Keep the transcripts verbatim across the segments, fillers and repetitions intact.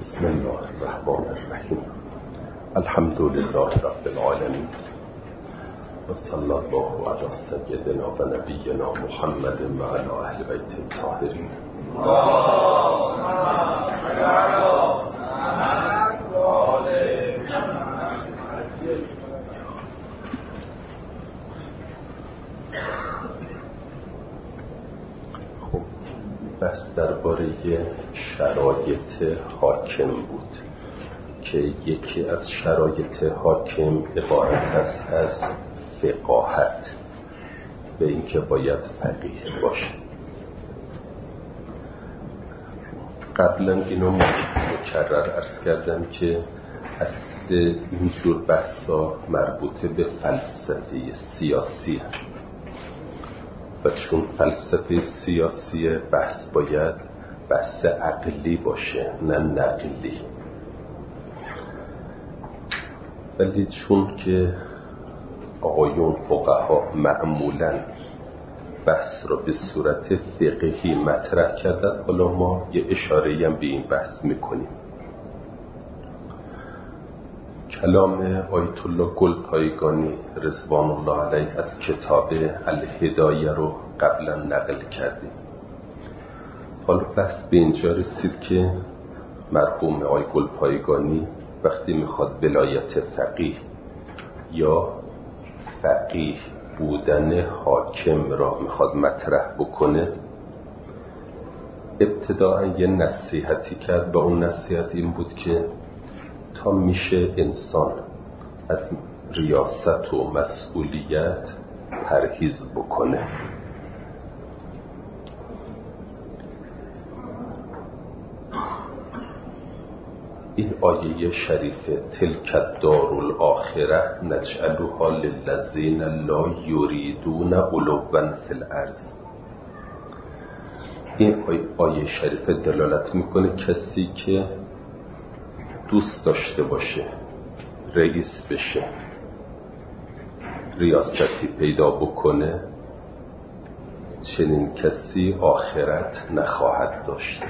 بسم الله الرحمن الرحیم. الحمد لله رب العالمین و صلی الله علی سیدنا و نبینا محمد و علی اهل بیت الطاهرین. بحث درباره شرایط حاکم بود که یکی از شرایط حاکم عبارت است از فقاهت، به اینکه باید فقیه باشه. قبلا اینو مکرر عرض کردم که اصل اینجور بحثا مربوط به فلسفه سیاسی هست و چون فلسفه سیاسی بحث باید بحث عقلی باشه نه نقلی، ولی چون که آقایون فقها معمولاً بحث را به صورت فقهی مطرح کردن، حالا ما یه اشاره‌ای هم به این بحث میکنیم. کلام آیت الله گلپایگانی رضوان الله علیه از کتاب الهدایه رو قبلا نقل کردیم. حالا بحث به اینجا رسید که مرحوم آقای گلپایگانی وقتی میخواد ولایت فقیه یا فقیه بودن حاکم را میخواد مطرح بکنه، ابتداء یه نصیحتی کرد. با اون نصیحت این بود که تا میشه انسان از ریاست و مسئولیت پرهیز بکنه. این آیه شریفه تلک الدار الاخره نجعلها للذین لا یریدون علوا فی الارض، این آیه شریفه دلالت میکنه کسی که دوست داشته باشه رئیس بشه، ریاستی پیدا بکنه، چنین کسی آخرت نخواهد داشت.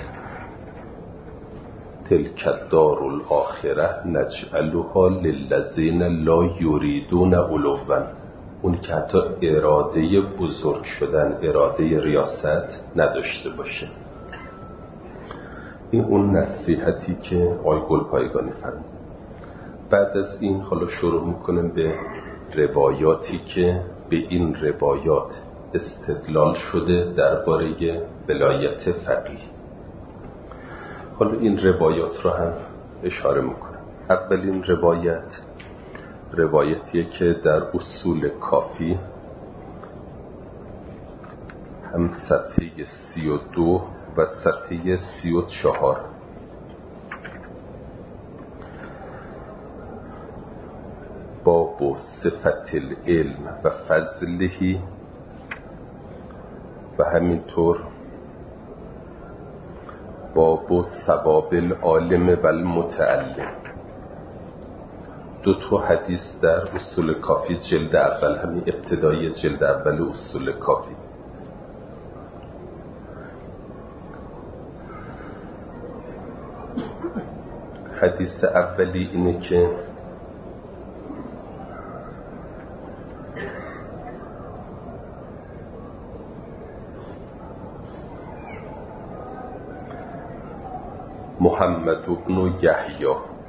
تلک الدار الاخره نجعلها للذین لا یریدون علوا، اون که حتی اراده بزرگ شدن، اراده ریاست نداشته باشه. این اون نصیحتی که آقای گلپایگانی فرمود. بعد از این حالا شروع میکنم به روایاتی که به این روایات استدلال شده درباره ولایت فقیه. حالا این روایات را هم اشاره میکنم. اولین روایت روایتیه که در اصول کافی هم صفحه سی و دو و صفحه سی و چهار باب صفت العلم و فضله و همینطور باب ثواب العالم و المتعلم. دو تا حدیث در اصول کافی جلد اول، همین ابتدای جلد اول اصول کافی. حدیث اولی اینه که محمد بن یحیی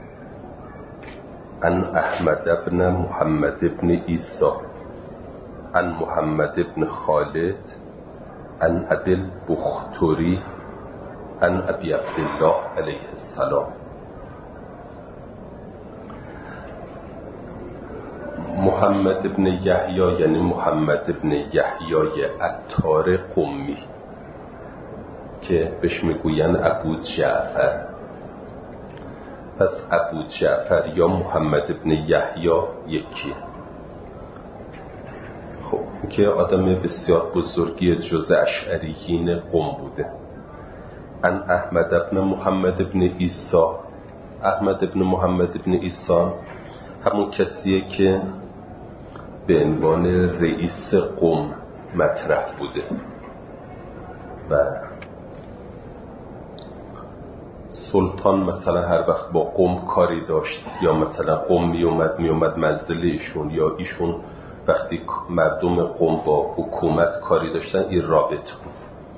عن احمد بن محمد بن عیسی عن محمد بن خالد عن ابی البختری عن ابی عبدالله علیه السلام. محمد بن یحیی یعنی محمد بن یحیی عطار قمی که بهش میگوین ابو جعفر. پس ابو جعفر یا محمد بن یحیی یکی. خب این که آدم بسیار بزرگی جز اشعریین قم بوده. ان احمد بن محمد بن عیسی، احمد بن محمد بن عیسی همون کسیه که به عنوان رئیس قم مطرح بوده و سلطان مثلا هر وقت با قوم کاری داشت یا مثلا قوم می اومد می اومد منزل ایشون یا ایشون وقتی مردم قوم با حکومت کاری داشتن این رابط بود.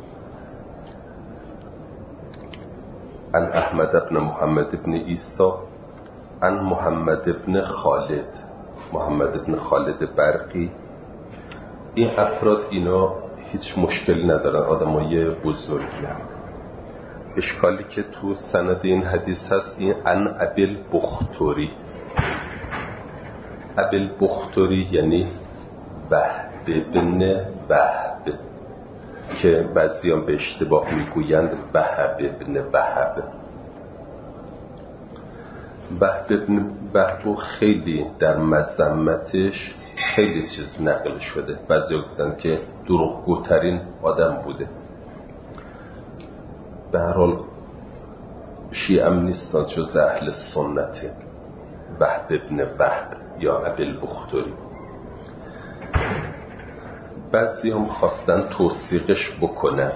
عن احمد بن محمد بن عیسی عن محمد بن خالد، محمد بن خالد برقی. این افراد اینا هیچ مشکلی ندارن، آدمای بزرگی هستند. اشکالی که تو سند این حدیث هست این عن ابی البختری. ابی البختری یعنی وهب بن وهب که بعضیان به اشتباه میگویند وهب بن وهب. وهب بن وهب خیلی در مذمتش خیلی چیز نقل شده. بعضی گفتن که دروغگوترین آدم بوده. به هر حال شیعه هم نیستن، جز اهل سنته. وهب بن وهب یا ابی البختری. بعضی هم خواستن توثیقش بکنن،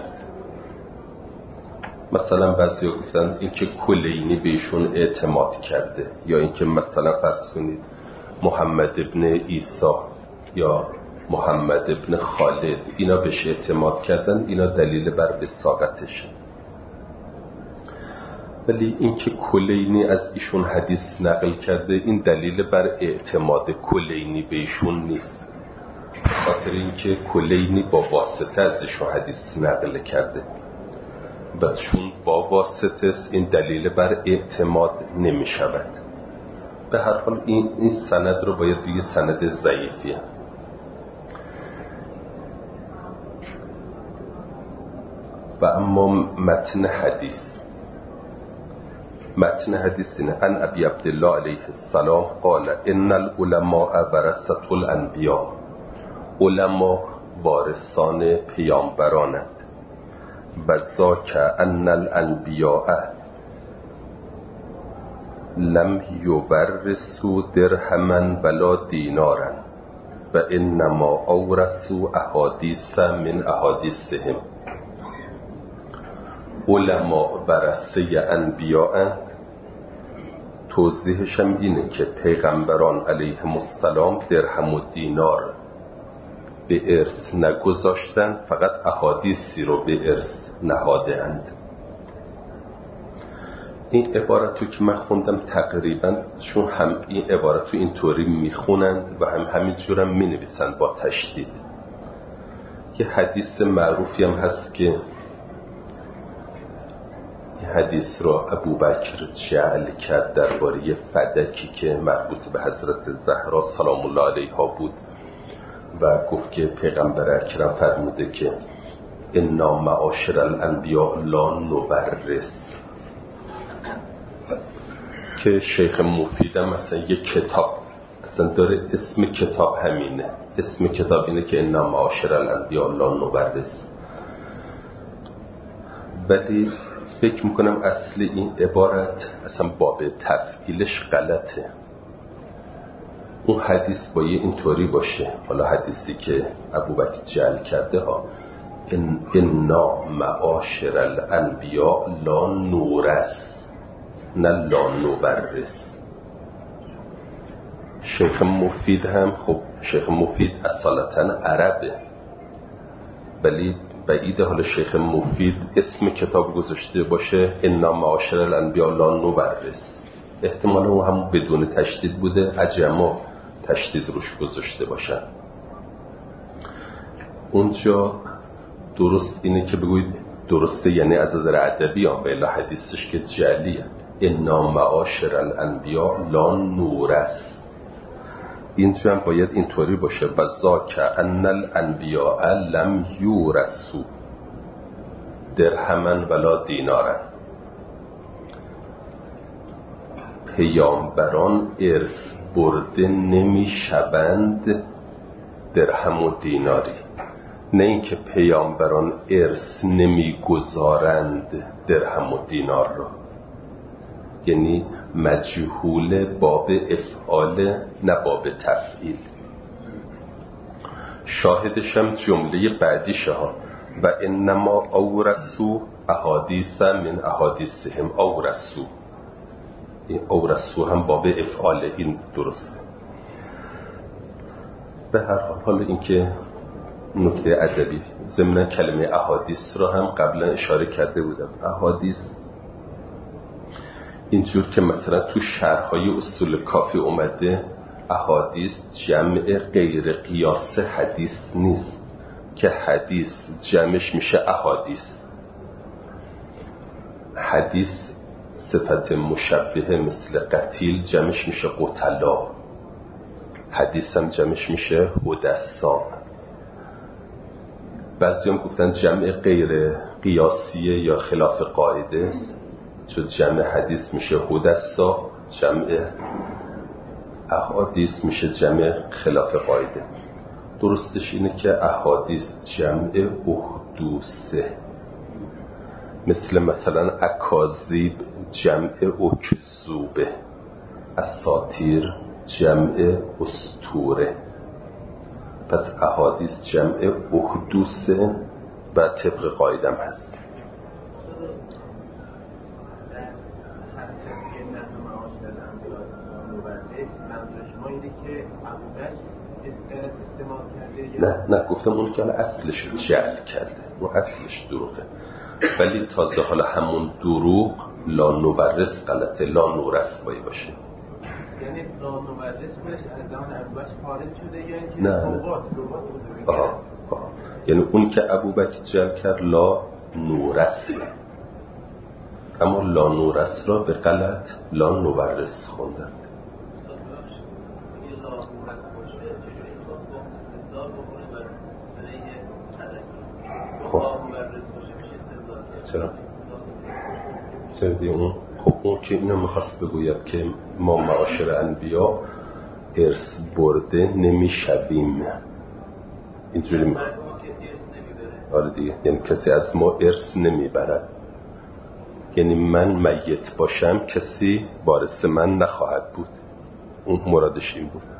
مثلا بعضی ها گفتن اینکه کلینی بهشون اعتماد کرده، یا اینکه مثلا فرض کنید محمد ابن عیسی یا محمد ابن خالد اینا بهش اعتماد کردن، اینا دلیل بر وثاقتش. ولی اینکه کلینی از ایشون حدیث نقل کرده این دلیل بر اعتماد کلینی بهشون نیست، خاطر اینکه کلینی با واسطه از ایشون حدیث نقل کرده و چون با واسطه است این دلیل بر اعتماد نمی شود. به هر حال این, این سند رو باید بگه سند ضعیفی هم. و اما متن حدیث متن حدیث اینه: ان ابی عبدالله علیه السلام قال ان العلماء ورثة الانبیاء. علما وارثان پیامبرانند. و ذاک ان الانبیاء لم یورثوا درهما ولا دینارا و انما اورثوا احادیث من احادیثهم. علما ورثه انبیاء. توضیحش هم اینه که پیغمبران علیهم السلام درهم و دینار به ارث نگذاشتن، فقط احادیثی رو به ارث نهاده اند. این عبارتو که من خوندم تقریبا چون هم این عبارتو اینطوری میخونند و هم همین جورم مینویسند با تشدید. یه حدیث معروفی هم هست که این حدیث رو ابوبکر جعل کرد درباره فدکی که مربوط به حضرت زهرا سلام الله علیها بود و گفت که پیغمبر اکرم فرموده که انا معاشر الانبیاء لا نورث، که شیخ مفیدم مثلا یک کتاب اصلا داره اسم کتاب همینه، اسم کتاب اینه که انا معاشر الانبیاء لا نورث. ولی فکر میکنم اصل این عبارت اصلا باب تفعیلش غلطه. اون حدیث باید اینطوری باشه، حالا حدیثی که ابوبکر جعل کرده ها ان انا معاشر الانبیاء لا نورث، نه لا نورث. شیخ مفید هم خب شیخ مفید اصالتا عربه، ولی بعیده حالا شیخ مفید اسم کتاب گذاشته باشه انا معاشر الانبیاء لا نورث، احتمال اون هم بدون تشدید بوده، عجما تشدید روش گذاشته باشن. اونجا درست اینه که بگوید درسته، یعنی از نظر ادبی هم به الا حدیثش که جعلیه انا معاشر الانبیاء لا نورث. اینجا هم باید اینطوری باشه و ذاک ان الانبیاء لم یورثوا درهما ولا دینارا. پیامبران ارث برده نمی شوند درهم و دیناری، نه اینکه پیامبران ارث نمی گذارند درهم و دینار را، یعنی مجهول باب افعال نه باب تفعیل. شاهدش هم جمله بعدیشه ها و انما اورثوا احادیث من احادیثهم. اورثوا، این اورثوا هم باب افعال، این درسته. به هر حال حالا این که نکته ادبی، ضمن کلمه احادیث را هم قبلا اشاره کرده بودم. احادیث اینجور که مثلا تو شرح‌های اصول کافی اومده، احادیث جمع غیر قیاس حدیث نیست که حدیث جمعش میشه احادیث. حدیث صفت مشبهه مثل قتیل جمعش میشه قتلا. حدیث هم جمعش میشه حدثا. بعضی هم گفتن جمع غیر قیاسیه یا خلاف قاعده است، چون جمع حدیث میشه حدثا، جمع احادیث میشه جمع خلاف قاعده. درستش اینه که احادیث جمع احدوثه، مثل مثلا اکاذیب جمع اکذوبه، اساطیر جمع اسطوره. پس احادیث جمع احدوثه و طبق قاعدم هست. نه نه گفتم اون که حالا اصلش رو جعل کرده، اون اصلش دروغه، ولی تازه حالا همون دروغ لا نورث غلطه، لا نورث باید باشه. یعنی لا نورث بهش از زمان ابوبکر خارج شده یا اینکه نه رباط رباط آه آه. یعنی اون که ابوبکر جعل کرد لا نورث، اما لا نورث را به غلط لا نورث خوندند. چرا؟ چرا دیگه اون؟ خب اون که اینو میخواست بگوید که ما معاشر انبیا ارث برده نمیشویم، اینجوری میخواد. آره دیگه، یعنی کسی از ما ارث نمیبرد، یعنی من میت باشم کسی وارث من نخواهد بود. اون مرادش این بود.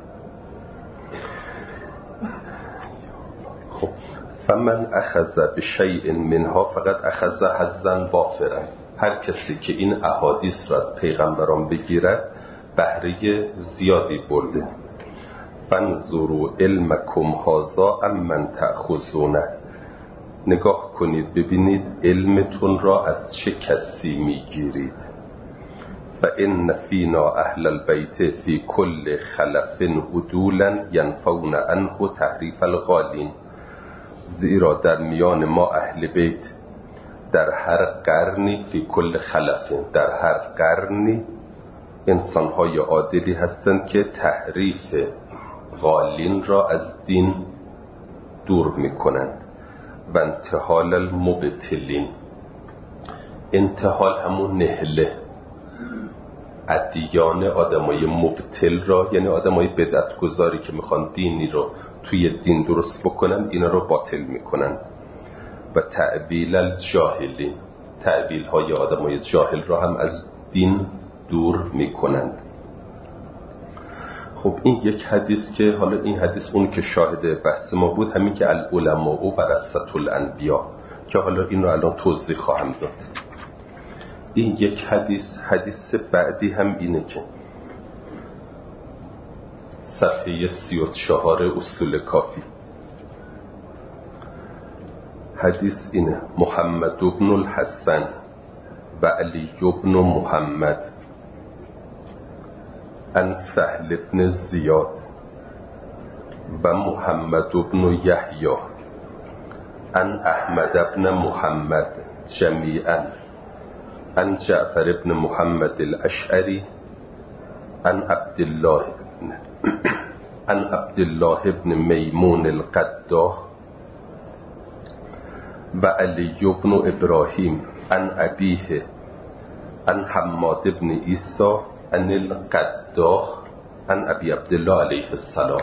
خب فمن اخذ بشیء منها فقط اخذ حظا وافرا. هر کسی که این احادیث را از پیغمبران بگیرد بهره زیادی برده. فانظروا علمکم هذا امن تأخذونه. نگاه کنید ببینید علمتون را از چه کسی میگیرید. فإن فینا اهل البیت فی کل خلف عدولا ینفون عنه تحریف الغالین. زیرا در میان ما اهل بیت در هر قرنی، فی کل خلف، در هر قرنی انسان‌های عادلی هستند که تحریف غالین را از دین دور می‌کنند. و انتحال المبتلین، انتحال همون نهله، ادیان آدمای مبتل را، یعنی آدمای بدعتگذاری که میخوان دینی رو توی دین درست بکنن، اینا رو باطل میکنن. و تعبیل الجاهلین، تعبیل های آدمای جاهل را هم از دین دور میکنند. خب این یک حدیث که حالا این حدیث اون که شاهد بحث ما بود، همین که العلماء ورثة الانبیاء، که حالا این رو الان توضیح خواهم داد. این یک حدیث. حدیث بعدی هم اینه که صفحه سی و چهار اصول کافی، حدیث اینه: محمد بن الحسن و علی بن محمد عن سهل بن زیاد و محمد بن یحیی عن احمد بن محمد جمیعا عن جعفر بن محمد الاشعری عن عبد الله عن عبد الله بن میمون القداح و علی بن ابراهیم عن ابیه عن حماد بن عیسی عن القداح عن ابی عبدالله علیه السلام.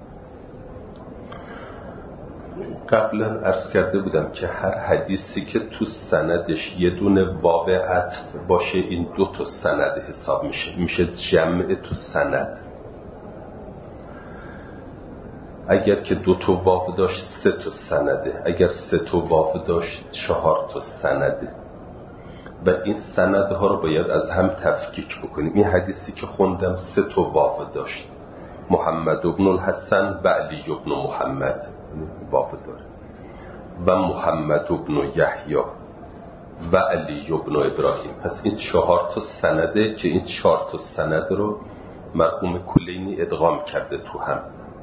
قبلا عرض کرده بودم که هر حدیثی که تو سندش یه دونه واو عطف باشه، این دو تا سند حساب میشه، میشه جمع تو سند. اگر که دو تا واو داشت سه تا سنده، اگر سه تا واو داشت چهار تا سنده و این سندها رو باید از هم تفکیک بکنیم. این حدیثی که خوندم سه تا واو داشت، محمد ابن الحسن و علی ابن محمد واو داره و محمد ابن یحیی و علی ابن ابراهیم. پس این چهار تا سنده که این چهار تا سند رو مرحوم کلینی ادغام کرده تو هم.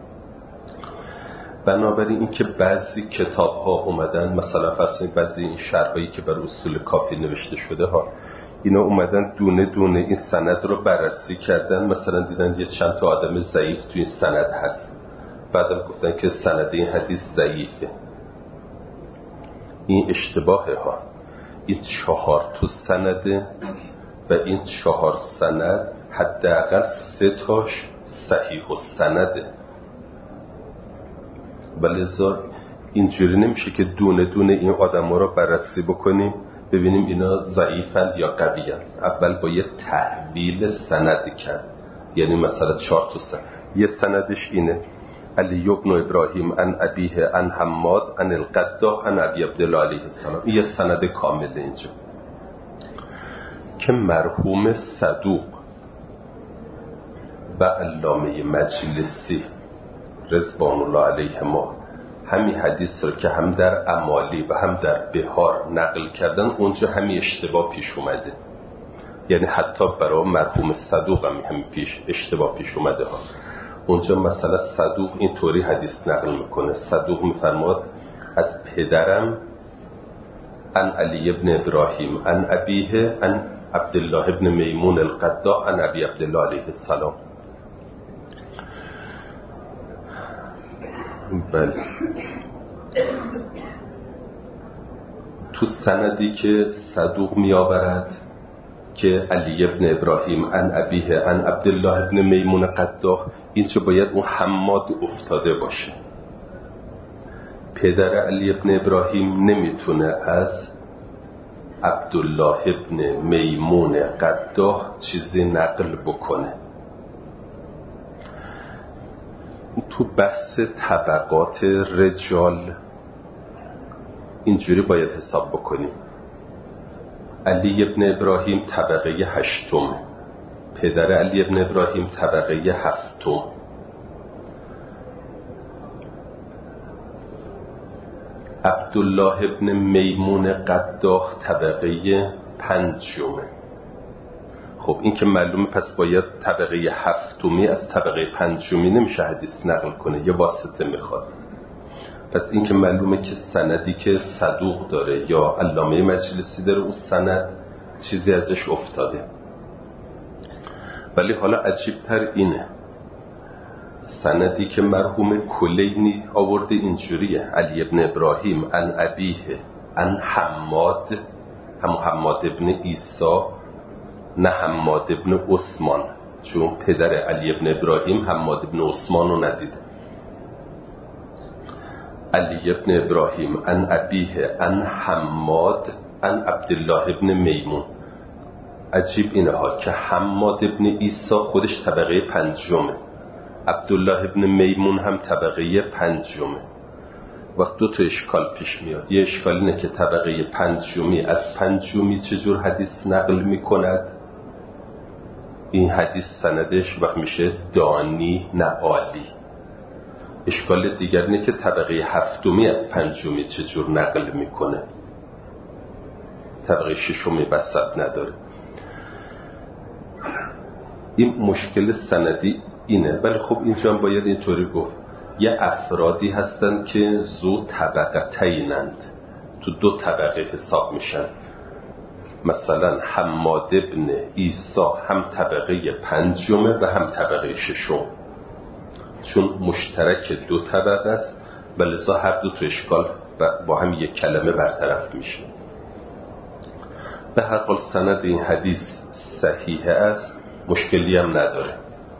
بنابراین این که بعضی کتاب ها اومدن، مثلا فرض کنید بعضی این شرحایی که بر اصول کافی نوشته شده ها، اینا اومدن دونه دونه این سند رو بررسی کردن، مثلا دیدن یه چند تا آدم ضعیف تو این سند هست، بعدم گفتن که سند این حدیث ضعیفه. این اشتباهه ها. این چهار تا سنده و این چهار سند حداقل سه تاش صحیح و سنده، ولذا اینجوری نمیشه که دونه دونه این آدم ها رو بررسی بکنیم ببینیم اینا ضعیفند یا قویند. اول باید تحویل سند کرد، یعنی مثلا چهار تا سند، یه سندش اینه علی ابن ابراهیم عن ابیه عن حماد عن القداح عن ابی عبدالله علیه السلام. یه سند کامل اینجا که مرحوم صدوق و علامه مجلسی رضوان الله علیهما همین حدیث رو که هم در امالی و هم در بهار نقل کردن، اونجا همین اشتباه پیش اومده. یعنی حتی برای مرحوم صدوق هم همین پیش اشتباه پیش اومده ها. اونجا مثلا صدوق این طوری حدیث نقل میکنه، صدوق میفرماد از پدرم عن علی ابن ابراهیم عن ابیه عن عبدالله ابن میمون القداح عن ابی عبدالله علیه السلام. بله، تو سندی که صدوق می آورد که علی ابن ابراهیم عن ابیه عن عبدالله ابن میمون قداح، اینجا باید اون حماد افتاده باشه. پدر علی ابن ابراهیم نمیتونه از عبدالله ابن میمون قداح چیزی نقل بکنه. تو بحث طبقات رجال اینجوری باید حساب بکنیم. علی ابن ابراهیم طبقه هشتم، پدر علی ابن ابراهیم طبقه هفتم، عبدالله ابن میمون قداح طبقه پنجمه. خب این که معلومه، پس باید طبقه هفتمی از طبقه پنجمی نمیشه حدیث نقل کنه، یه واسطه میخواد. پس این که معلومه که سندی که صدوق داره یا علامه مجلسی داره، اون سند چیزی ازش افتاده. ولی حالا عجیبتر اینه، سندی که مرحوم کلینی آورده اینجوریه: علی ابن ابراهیم عن ابیه عن حماد، هم حماد ابن عیسی، نه حماد ابن عثمان، چون پدر علی ابن ابراهیم حماد ابن عثمان رو ندیده. علی ابن ابراهیم عن ابیه عن حماد عن عبدالله ابن میمون. عجیب اینه ها که حماد ابن عیسی خودش طبقه پنجمه، عبدالله ابن میمون هم طبقه پنجمه. وقت دو تا اشکال پیش میاد. یه اشکال اینه که طبقه پنجمی از پنجمی چجور حدیث نقل میکند؟ این حدیث سندش وقت میشه دانی نه عالی. اشکال دیگر اینه که طبقه هفتمی از پنجمی چجور نقل میکنه؟ طبقه ششمی وسط نداره. این مشکل سندی اینه. ولی خب اینجا هم باید اینطوری گفت، یه افرادی هستند که ذو طبقتینند، تو دو طبقه حساب میشن. مثلا حماد ابن عیسی هم طبقه پنجمه و هم طبقه ششم، چون مشترک دو طبقه است، ولذا هر دو تا اشکال با هم یک کلمه برطرف میشه. به هر حال سند این حدیث صحیح است، مشکلی هم نداره.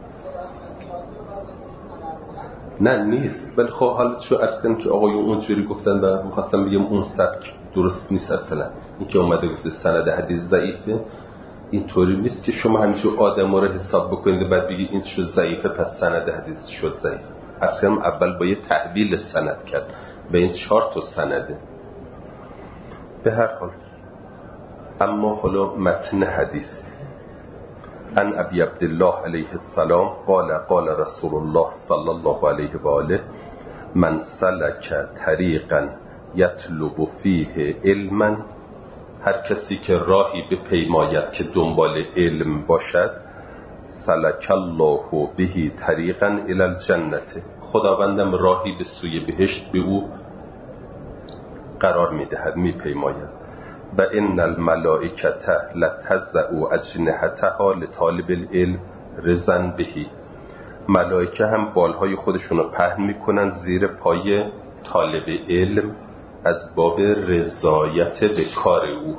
نه نیست، ولی خب حالا چون عرض کردم که آقایون اونجوری گفتن و می‌خواستم بگم اون سبک درست نیست. اصلا این که اومده گفته سند حدیث ضعیفه، این طوری نیست که شما همینجور آدم رو حساب بکنید و بعد بگید این شد ضعیفه پس سند حدیث شد ضعیف. اصلا اول با یه تحویل سند کرد به این چهار تا سنده. به هر حال اما حالا متن حدیث. عن ابی عبدالله علیه السلام قال قال رسول الله صلی الله علیه و آله من سلک طریقا یطلب فیه علما، هر کسی که راهی به پیماید که دنبال علم باشد، سلک الله به طریقا الی الجنه، خداوندم راهی به سوی بهشت به او قرار میدهد، میپیماید. و ان الملائکه لتضع اجنحتها لطالب العلم رضا به، ملائکه هم بالهای خودشون رو پهن میکنن زیر پای طالب علم از باب رضایت به کار او.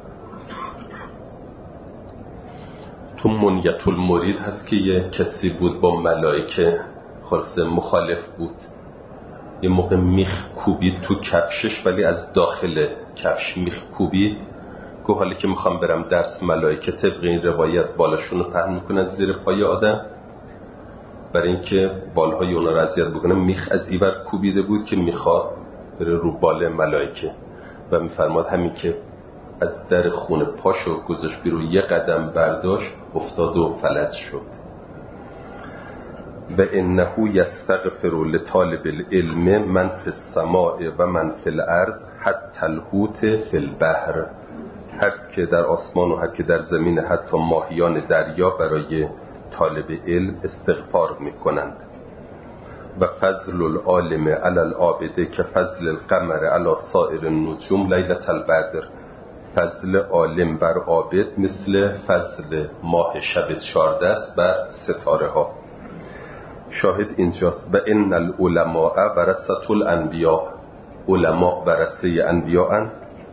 تو منیت المرید هست که یه کسی بود با ملائکه خلاصه مخالف بود، یه موقع میخ کوبید تو کفشش ولی از داخل کفش میخ کوبید، گفت حالا که میخوام برم درس ملائکه طبق این روایت بالاشون رو پهن میکنن زیر پای آدم برای اینکه بالهای اونا رو اذیت بکنه. میخ از ایور کوبیده بود که میخواد بره رو بال ملائکه و میفرماد همین که از در خونه پاشو گذاشت بیرون یه قدم برداشت افتاد و فلج شد. و انه یستغفر لطالب العلم من فی السماء و من فی الارض حتی الحوت فی البحر، هر که در آسمان و هر که در زمین، حتی ماهیان دریا برای طالب علم استغفار میکنند. و فضل العالم علی العابد که فضل القمر علی سائر النجوم لیلة البدر، فضل عالم بر عابد مثل فضل ماه شب چهارده است بر ستاره ها. شاهد اینجاست. و ان العلماء ورثة الانبیاء، علماء ورثه انبیاء ان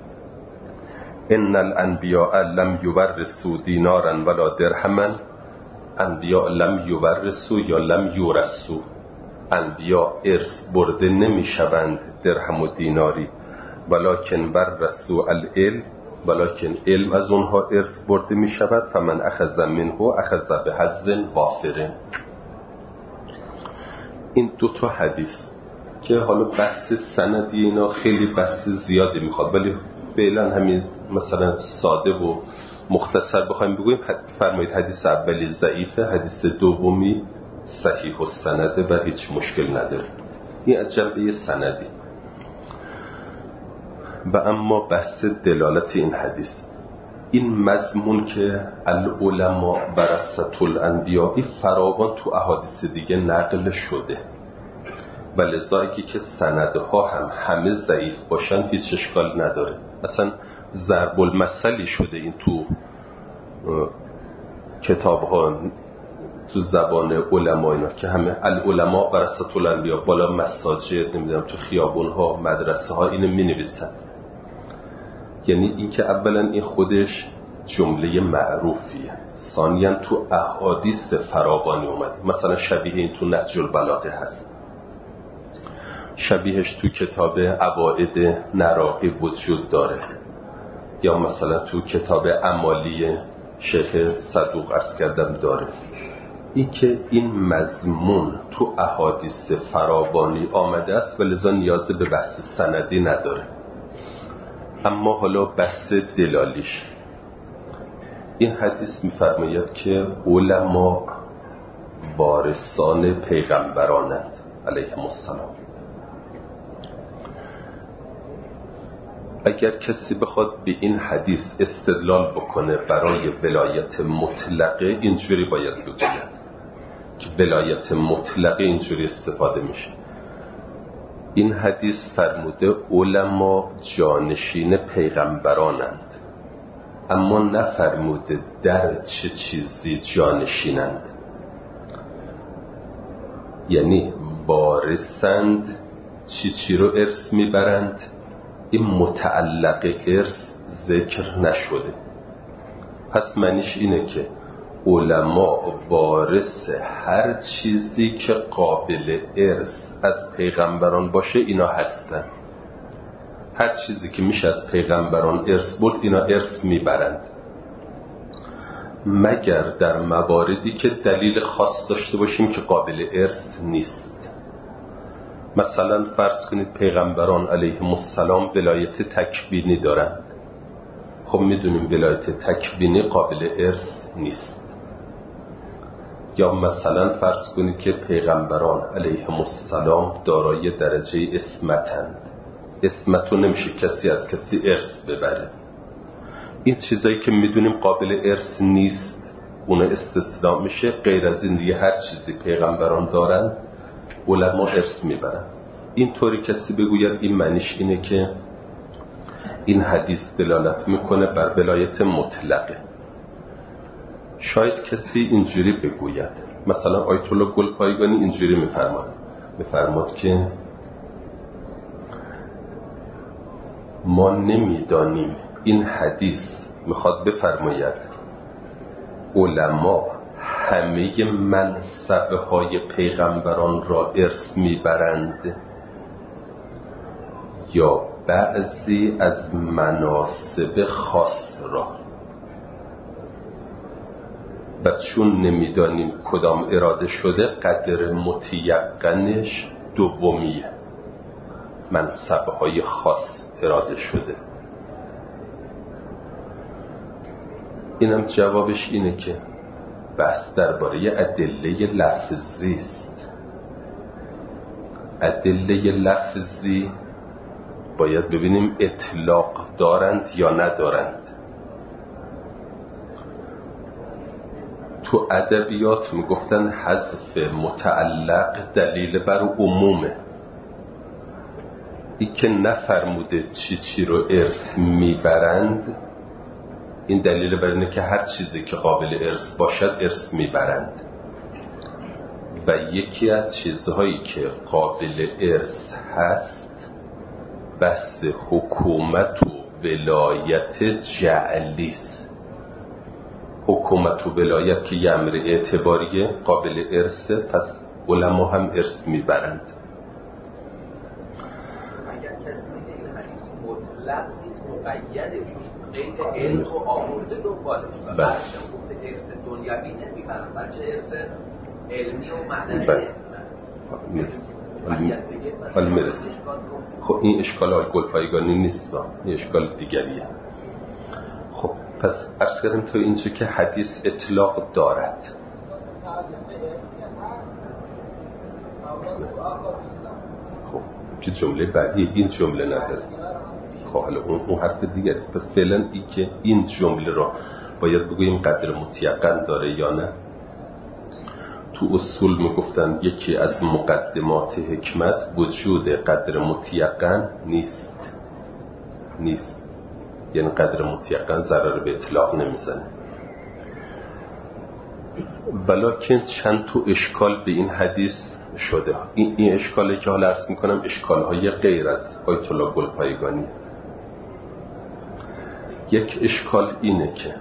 ان الانبیاء لم یورثوا دینارا ولا درهما، انبیاء لم یورثوا یا لم یورثوا، انبیاء ارث برده نمی شوند درهم و دیناری، ولکن ورثوا العلم، ولکن علم از اونها ارث برده می شود. فمن اخذ منه اخذ بحظ وافر. این دو تا حدیث که حالا بحث سندی اینا خیلی بحث زیادی میخواد ولی فعلا همین مثلا ساده و مختصر بخوایم بگویم، فرمایید حدیث اولی ضعیفه، حدیث دومی صحیح السنده و هیچ مشکل نداره. این از جنبه سندی. و اما بحث دلالت این حدیث، این مضمون که العلماء ورثة الانبیاء فراوان تو احادیث دیگه نقل شده و لذا که سندها هم همه ضعیف باشن هیچ اشکال نداره. اصلا ضرب المثلی شده این تو کتاب ها تو زبان علما اینا که همه العلماء ورثة الانبیاء بالا مساجد نمیدونم تو خیابون ها مدرسه ها اینو می نویسن. یعنی این که اولا این خودش جمله معروفیه، ثانیاً تو احادیث فراوانی اومد. مثلا شبیه این تو نهج البلاغه هست، شبیهش تو کتاب عوائد نراقی وجود داره، یا مثلا تو کتاب اعمالی شیخ صدوق عرض کردم داره. این که این مضمون تو احادیث فراوانی آمده است و لذا نیاز به بحث سندی نداره. اما حالا بحث دلالیش، این حدیث می‌فرماید که علما وارثان پیغمبرانند علیهم السلام. اگر کسی بخواد به این حدیث استدلال بکنه برای ولایت مطلقه، اینجوری باید بگوید که ولایت مطلقه اینجوری استفاده میشه. این حدیث فرموده علما جانشین پیغمبرانند، اما نفرموده در چه چیزی جانشینند. یعنی وارثند، چی چی رو ارث میبرند، این متعلق ارث ذکر نشده. پس معنیش اینه که علما وارث هر چیزی که قابل ارث از پیغمبران باشه اینا هستن. هر چیزی که میشه از پیغمبران ارث برد اینا ارث میبرند، مگر در مواردی که دلیل خاص داشته باشیم که قابل ارث نیست. مثلا فرض کنید پیغمبران علیهم السلام ولایت تکوینی دارند. خب میدونیم ولایت تکوینی قابل ارث نیست. یا مثلا فرض کنید که پیغمبران علیهم السلام دارای درجه عصمتند. عصمتو نمیشه کسی از کسی ارث ببره. این چیزایی که میدونیم قابل ارث نیست اون استثناء میشه. غیر از این دیگه هر چیزی پیغمبران دارند علما ارث میبرن. این طوری کسی بگوید این معنیش اینه که این حدیث دلالت میکنه بر ولایت مطلقه. شاید کسی اینجوری بگوید، مثلا آیت الله گلپایگانی اینجوری میفرماد میفرماد که ما نمیدانیم این حدیث میخواد بفرماید علما همه منصبه های پیغمبران را ارث میبرند یا بعضی از مناصب خاص را، و چون نمیدانیم کدام اراده شده قدر متیقنش دومیه، منصبه های خاص اراده شده. اینم جوابش اینه که بحث درباره ادله لفظی است. ادله لفظی باید ببینیم اطلاق دارند یا ندارند. تو ادبیات میگفتن حذف متعلق دلیل بر عمومه. این که نفرموده چی چی رو ارث میبرند، این دلیل بر اینه که هر چیزی که قابل ارث باشد ارث میبرند. و یکی از چیزهایی که قابل ارث هست بحث حکومت و ولایت جعلی است. حکومت و ولایت که یه امر اعتباریه قابل ارثه، پس علما هم ارث میبرند. اگر کسی میگه این حدیث مطلق نیست مقیده، چون قید علم و آورده دنباله و بعد گفته ارث دنیوی نمیبرن، بلکه ارث علمی و معنوی میرسه. حالا میرسه. خب این اشکال آل گلپایگانی نیست، این اشکال دیگریه. خب پس عرض کردم تو اینجا که حدیث اطلاق دارد. خب که جمله بعدی این جمله نداره. خب حالا اون حرف دیگه است. پس فعلا این که این جمله را باید بگوییم قدر متیقن داره یا نه. تو اصول میگفتن یکی از مقدمات حکمت وجود قدر متیقن نیست نیست یعنی قدر متیقن ضرر به اطلاق نمیزنه. ولیکن چند تو اشکال به این حدیث شده. این, این اشکالی که حالا عرض میکنم اشکالهای غیر از آیت الله گلپایگانی. یک اشکال اینه که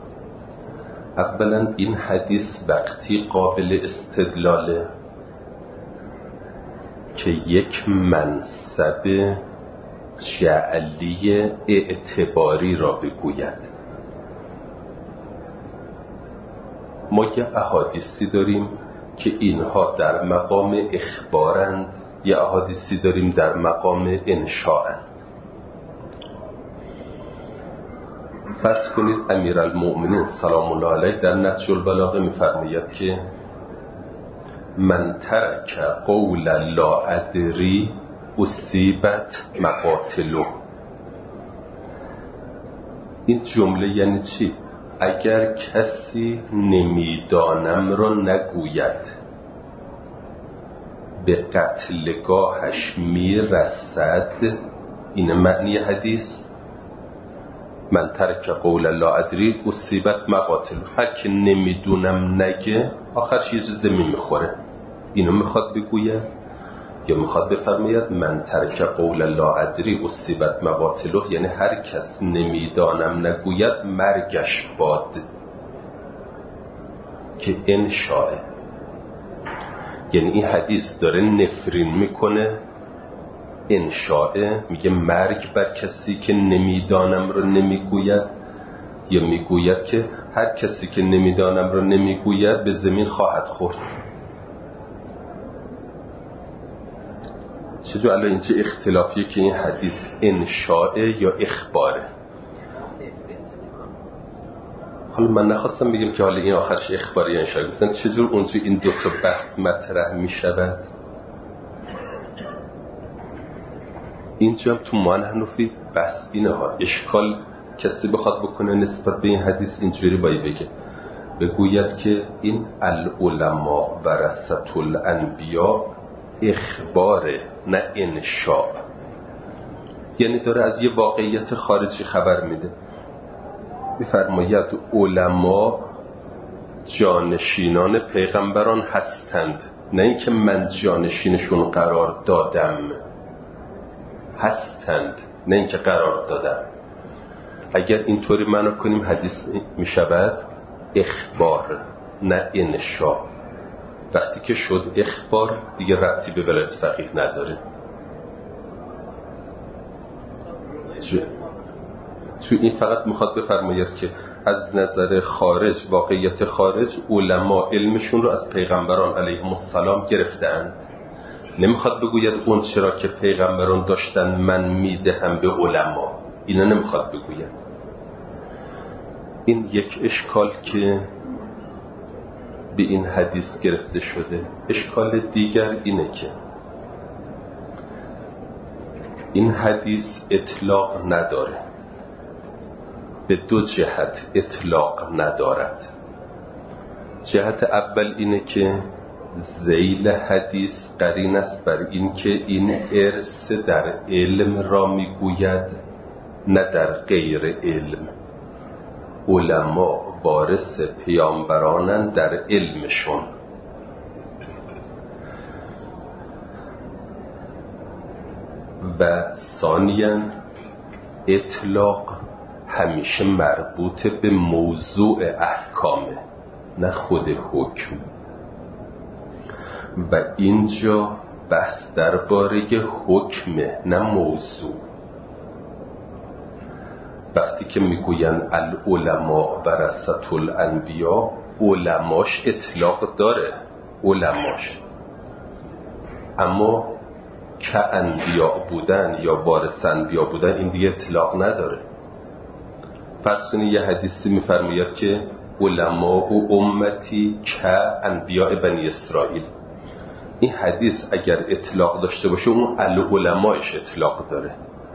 اولا این حدیث وقتی قابل استدلاله که یک منصب جعلی اعتباری را بگوید. ما یه احادیثی داریم که اینها در مقام اخبارند، یه احادیثی داریم در مقام انشاءند. فرض کنید امیرالمؤمنین سلام الله علیه در نهج البلاغه می‌فرماید که من ترک قول لا ادری اصیبت مقاتله. این جمله یعنی چی؟ اگر کسی نمیدانم را نگوید به قتلگاهش میرسد. این معنی حدیث. من ترک قول لا ادری اصیبت مقاتله. هر که نمیدونم نگه آخرش یه چیز زمین میخوره. اینو میخواد بگوید یا میخواد بفرماید من ترک قول لا ادری اصیبت مقاتله، یعنی هر کس نمیدانم نگوید مرگش باد، که انشاء. یعنی این حدیث داره نفرین میکنه انشاء، میگه مرگ بر کسی که نمیدانم رو نمیگوید، یا میگوید که هر کسی که نمیدانم رو نمیگوید به زمین خواهد خورد. چجور الان اینجا اختلافیه که این حدیث انشاء یا اخباره. حالا من نخواستم بگم که حالا این آخرش اخباری یا انشاء، گفتن چجور اونجا این دوتا بحث مطرح می شود. اینجا تو معان حنفی بحث اینه ها. اشکال کسی بخواد بکنه نسبت به این حدیث اینجوری باید بگه، بگوید که این العلماء ورثة الانبیاء اخباره نه انشاء، یعنی داره از یه واقعیت خارجی خبر میده. میفرماید علما جانشینان پیغمبران هستند، نه اینکه من جانشینشون قرار دادم، هستند نه اینکه قرار دادم. اگر اینطوری معنا کنیم حدیث میشود اخبار نه انشاء. وقتی که شد اخبار دیگه ربطی به ولایت فقیه نداره. تو این فقط میخواد بفرماید که از نظر خارج، واقعیت خارج، علما علمشون رو از پیغمبران علیهم السلام گرفتند. نمیخواد بگوید اون چرا که پیغمبران داشتن من میدهم به علما، اینا نمیخواد بگوید. این یک اشکال که به این حدیث گرفته شده. اشکال دیگر اینه که این حدیث اطلاق نداره، به دو جهت اطلاق ندارد. جهت اول اینه که ذیل حدیث قرین است بر این که این ارث در علم را میگوید نه در غیر علم. علما وارث پیامبرانند در علمشون. و ثانیاً اطلاق همیشه مربوط به موضوع احکامه نه خود حکم. و اینجا بحث درباره حکمه نه موضوع. وقتی که میگوین العلماء ورثة الانبیاء، علماش اطلاق داره، علماش، اما که انبیاء بودن یا وارث انبیاء بودن این دیگه اطلاق نداره. فرض کنید یه حدیثی میفرماید که علماء و امتی که انبیاء بنی اسرائیل. این حدیث اگر اطلاق داشته باشه اون العلماش اطلاق داره.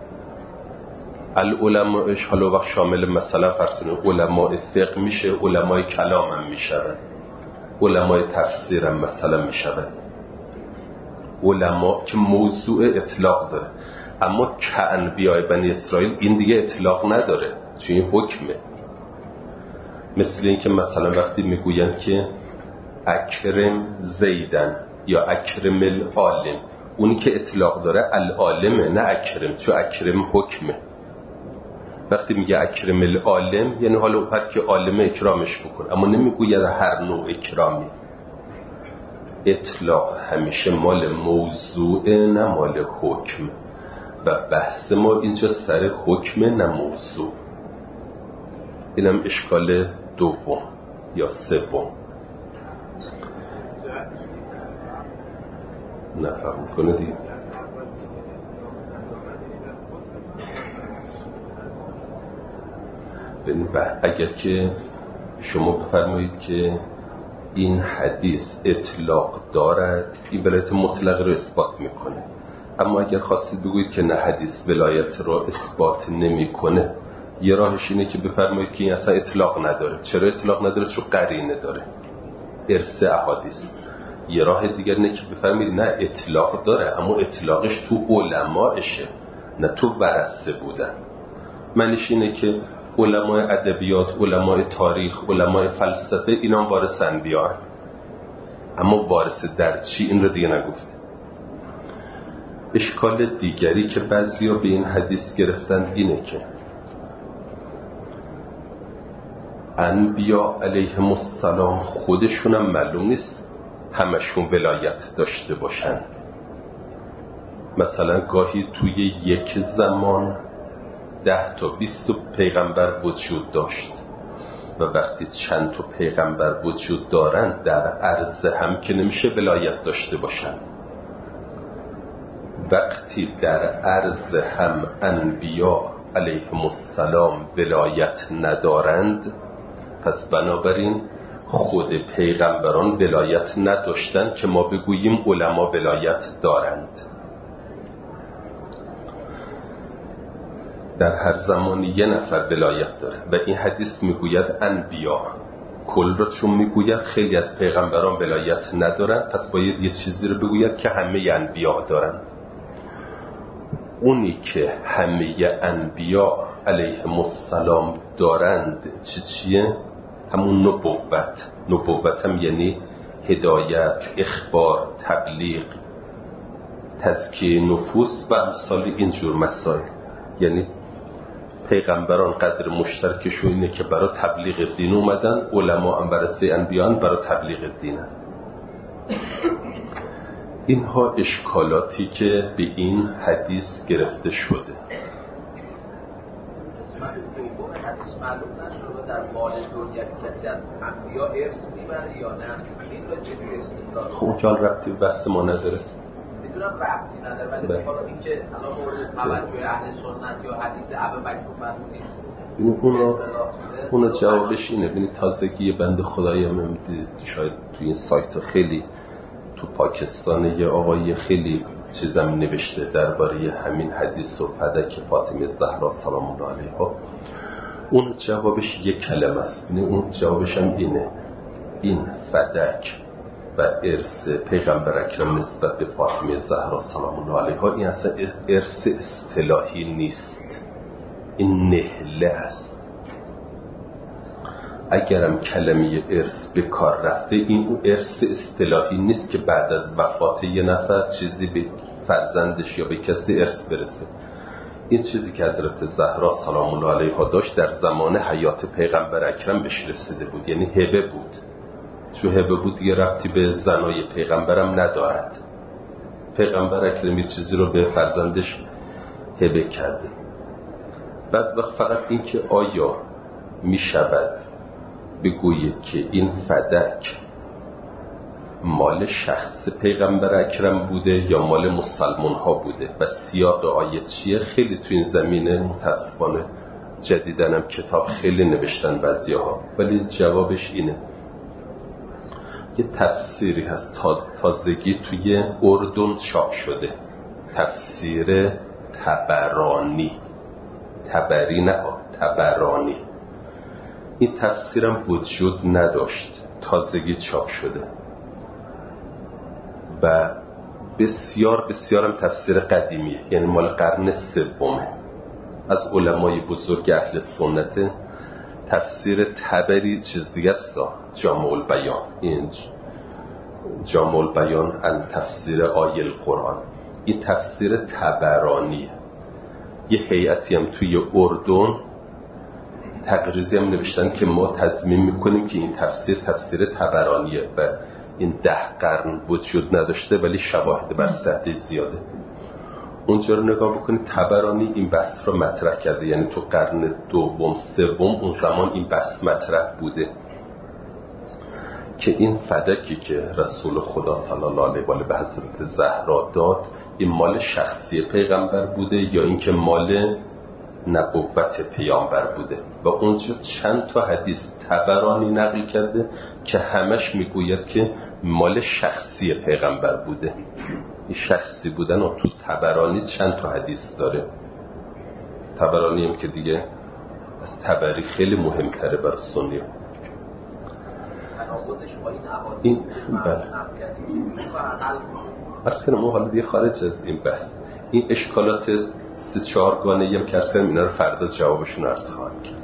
العلماش حالا وقت شامل مثلا فرض کنید علماء فقه میشه، علماء کلام هم میشود، علماء تفسیر هم مثلا میشود. علما که موضوع اطلاق داره، اما که انبیاء بنی اسرائیل این دیگه اطلاق نداره چون این حکمه. مثل این که مثلا وقتی میگوین که اکرم زیدن یا اکرم العالم، اونی که اطلاق داره العالمه نه اکرم، چون اکرم حکمه. وقتی میگه اکرم العالم یعنی حالا اون که عالم اکرامش بکن، اما نمیگوید هر نوع اکرامی. اطلاق همیشه مال موضوع نه مال حکم، و بحث ما اینجا سر حکم نه موضوع. اینم اشکال دوم یا سوم. نفهم کنه دیگه. اگر که شما بفرمایید که این حدیث اطلاق دارد، این ولایت مطلق رو اثبات میکنه. اما اگر خواستید بگویید که نه حدیث ولایت رو اثبات نمیکنه، یه راهش اینه که بفرمایید که این اصلا اطلاق نداره. چرا اطلاق نداره؟ چون قرینه داره، ارث احادیث. یه راه دیگر اینه که بفرمایید نه اطلاق داره، اما اطلاقش تو علماشه نه تو ورثه بودن. معنیش اینه که علمای ادبیات، علمای تاریخ، علمای فلسفه اینا وارث انبیاء، اما وارث در چی این رو دیگه نگفته. اشکال دیگری که بعضیا به این حدیث گرفتند اینه که انبیاء علیهم السلام خودشون هم معلوم نیست همشون ولایت داشته باشند. مثلا گاهی توی یک زمان ده تا بیست تا پیغمبر وجود داشت و وقتی چند تا پیغمبر وجود دارند در عرض هم که نمیشه ولایت داشته باشند. وقتی در عرض هم انبیا علیهم السلام ولایت ندارند، پس بنابراین خود پیغمبران ولایت نداشتند که ما بگوییم علما ولایت دارند. در هر زمانی یه نفر ولایت داره و این حدیث میگوید انبیا، کل را چون میگوید خیلی از پیغمبران ولایت ندارند، پس باید یه چیزی رو بگوید که همه انبیا دارند. اونی که همه انبیا علیهم السلام دارند چی چیه؟ همون نبوت. نبوت هم یعنی هدایت، اخبار، تبلیغ، تزکیه نفوس و امثال اینجور مسائل. یعنی پیغمبران قدر مشترکشون اینه که برای تبلیغ دین اومدن، علما هم برای انبیان برای تبلیغ دینن. اینها اشکالاتی که به این حدیث گرفته شده. قسمت دوم حدیث معلوم نشد در مال دنیا کسی از انبیا ارث میبره یا نه، این رو چجوری استدلال؟ خب اون ربطی به بحث ما نداره. میدونم ربطی نداره، ولی حالا این که الان مورد توجه اهل سنت یا حدیث ابوبکر فرمودید این اونو اونو جوابش اینه. ببینید تازگی بنده خدایی هم میدید شاید تو این سایت خیلی تو پاکستان یه آقای خیلی چیزم نوشته درباره همین حدیث و فدک فاطمه زهرا سلام الله علیها. اون جوابش یک کلمه است. اون جوابش هم اینه: این فدک و ارث پیغمبر اکرم نسبت به فاطمه زهرا سلام الله علیها این اصلا ارث اصطلاحی نیست، این نهله است. اگرم کلمه ارث به کار رفته، این اون ارث اصطلاحی نیست که بعد از وفات یه نفر چیزی به فرزندش یا به کسی ارث برسه. این چیزی که حضرت زهرا سلام الله علیها داشت در زمان حیات پیغمبر اکرم بهش رسیده بود، یعنی هبه بود. چون هبه بود دیگه ربطی به زنای پیغمبرم ندارد. پیغمبر اکرم یه چیزی رو به فرزندش هبه کرده. بعد وقت فقط این که آیا می شود بگویید که این فدک مال شخص پیغمبر اکرم بوده یا مال مسلمان ها بوده و سیاق آیه چیه؟ خیلی تو این زمینه متاسفانه جدیدنم کتاب خیلی نوشتن بعضی ها، ولی جوابش اینه. یه تفسیری هست تازگی توی اردن چاپ شده، تفسیر طبرانی، طبری نه طبرانی. این تفسیرم وجود نداشت، تازگی چاپ شده و بسیار بسیارم تفسیر قدیمیه، یعنی مال قرن سومه، از علمای بزرگ اهل سنت. تفسیر طبری چیز دیگه است، جامع البیان، این جامع البیان ان تفسیر آیه القرآن. این تفسیر طبرانیه. یه هیئتی هم توی اردن تقریزی هم نوشتن که ما تضمین میکنیم که این تفسیر تفسیر طبرانیه و این ده قرن وجود نداشته، ولی شواهد بر صحت زیاده. اونجا رو نگاه بکنید، طبرانی این بحث رو مطرح کرده، یعنی تو قرن دوم سوم اون زمان این بحث مطرح بوده که این فدکی که رسول خدا صلی الله علیه و آله به حضرت زهرا داد این مال شخصی پیغمبر بوده یا اینکه مال نبوت پیامبر بوده. و اونجا چند تا حدیث طبرانی نقل کرده که همش میگوید که مال شخصی پیغمبر بوده. این شخصی بودن و تو طبرانی چند تا حدیث داره. طبرانی هم که دیگه از طبری خیلی مهمتره برای سنی. این بله برسه ما حالا دیگه خارج از این بحث، این اشکالات سه چهار گانه هم کرسیم، اینا رو فردا جوابشون عرض خواهم کرد.